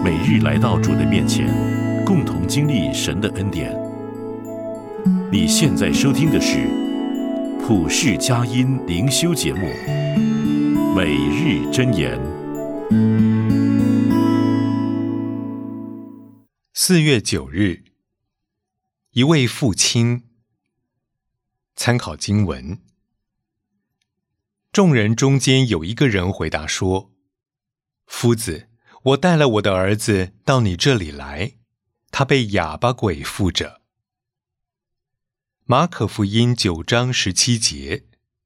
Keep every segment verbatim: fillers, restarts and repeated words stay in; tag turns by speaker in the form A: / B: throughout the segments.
A: 每日来到主的面前，共同经历神的恩典。你现在收听的是普世佳音灵修节目《每日箴言》。
B: 四月九日，一位父亲。参考经文。众人中间有一个人回答说：夫子，我带了我的儿子到你这里来，他被哑巴鬼附着。马可福音九章十七节。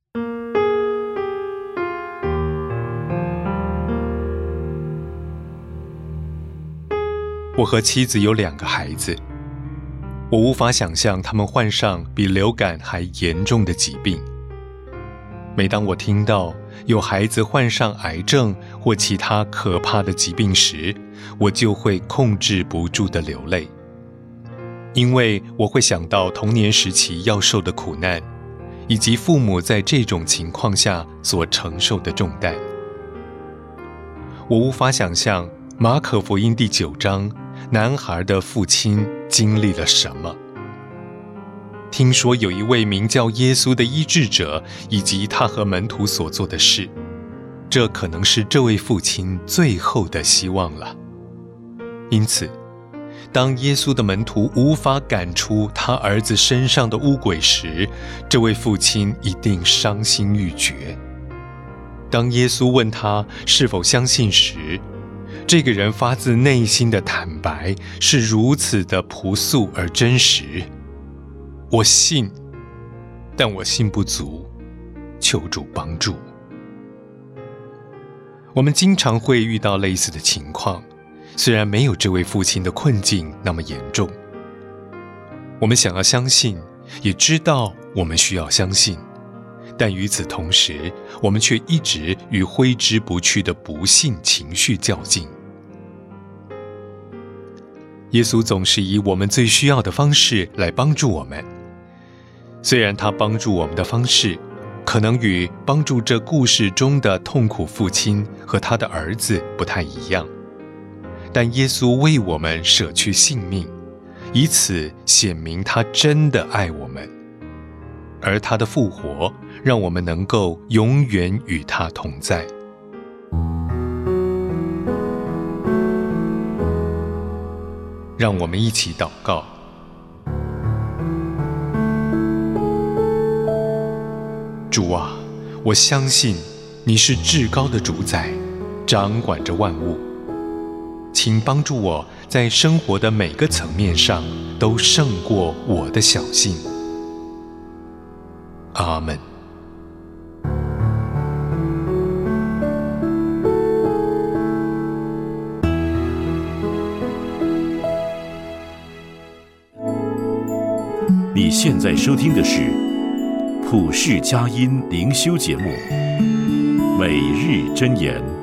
B: 我和妻子有两个孩子，我无法想象他们患上比流感还严重的疾病。每当我听到有孩子患上癌症或其他可怕的疾病时，我就会控制不住地流泪，因为我会想到童年时期要受的苦难，以及父母在这种情况下所承受的重担。我无法想象马可福音第九章男孩的父亲经历了什么。听说有一位名叫耶稣的医治者，以及他和门徒所做的事，这可能是这位父亲最后的希望了。因此，当耶稣的门徒无法赶出他儿子身上的污鬼时，这位父亲一定伤心欲绝。当耶稣问他是否相信时，这个人发自内心的坦白是如此的朴素而真实。我信，但我信不足，求主帮助。我们经常会遇到类似的情况，虽然没有这位父亲的困境那么严重。我们想要相信，也知道我们需要相信，但与此同时，我们却一直与挥之不去的不信情绪较劲。耶稣总是以我们最需要的方式来帮助我们，虽然他帮助我们的方式可能与帮助这故事中的痛苦父亲和他的儿子不太一样，但耶稣为我们舍去性命，以此显明他真的爱我们，而他的复活让我们能够永远与他同在。让我们一起祷告。主啊，我相信你是至高的主宰，掌管着万物。请帮助我在生活的每个层面上都胜过我的小信。阿们。
A: 你现在收听的是普世佳音灵修节目《每日箴言》。